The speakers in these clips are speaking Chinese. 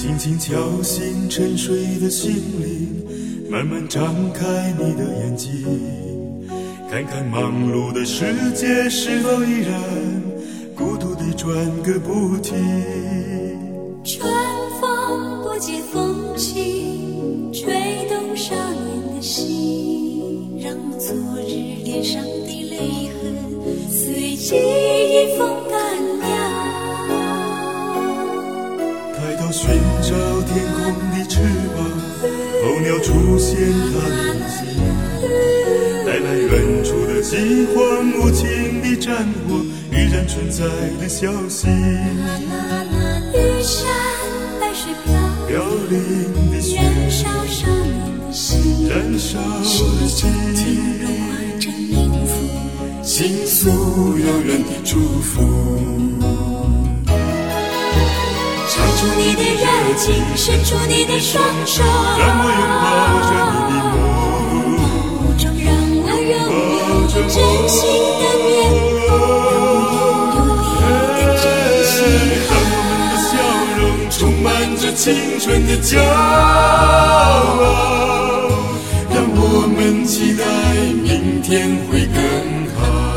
轻轻敲醒沉睡的心灵，慢慢张开你的眼睛，看看忙碌的世界是否依然孤独地转个不停。 春风不解风情，吹动少年的心，让昨日脸上的泪痕随记忆风干了。 抬头寻找天空的翅膀，候鸟出现它的心，带来远处的饥荒，无情的战火，依然存在的消息。 玉山白水飘零的雪， 燃烧少年的心， 燃烧是秋天融化成音符， 倾诉遥远的祝福。 唱出你的热情，伸出你的双手， 让我拥抱着你的梦， 让我拥有真心的面孔，让我拥有你的真心。 让我们的笑容充满着青春的骄傲，让我们期待明天会更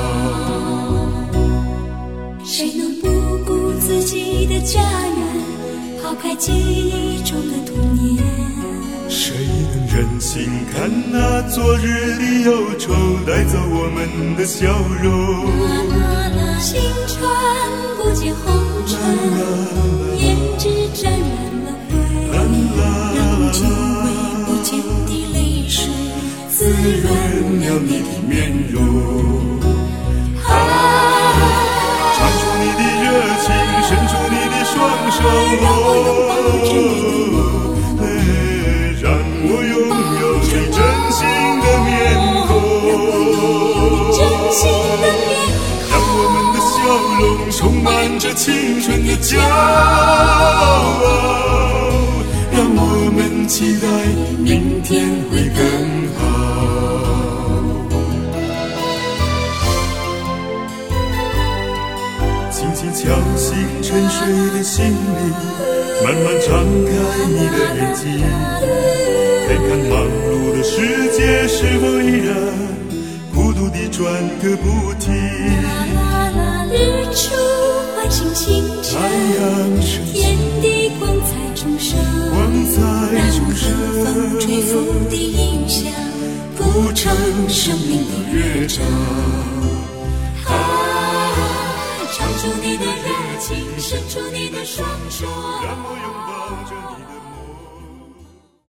好。 谁能不顾自己的家园，抛开记忆中的童年？ 谁能忍心看那昨日的忧愁带走我们的笑容？ 青春不解红尘，胭脂沾染了灰，让久违不见的泪水滋润了你的面容。 唱出你的热情，伸出你的双手， 让我拥抱着你的梦， 让我拥有最真心的面孔， 真心的面孔， 让我们的笑容充满着青春的骄傲，让我们期待明天会更好。轻轻敲醒沉睡的心灵，慢慢张开你的眼睛，看看忙碌的世界是否依然孤独地转个不停。 日出唤醒清晨， 太阳升起， 天地光彩重生， 光彩重生， 让和风吹拂的音响谱成生命的乐章。唱出你的热情，伸出你的双手， 让我拥抱着你的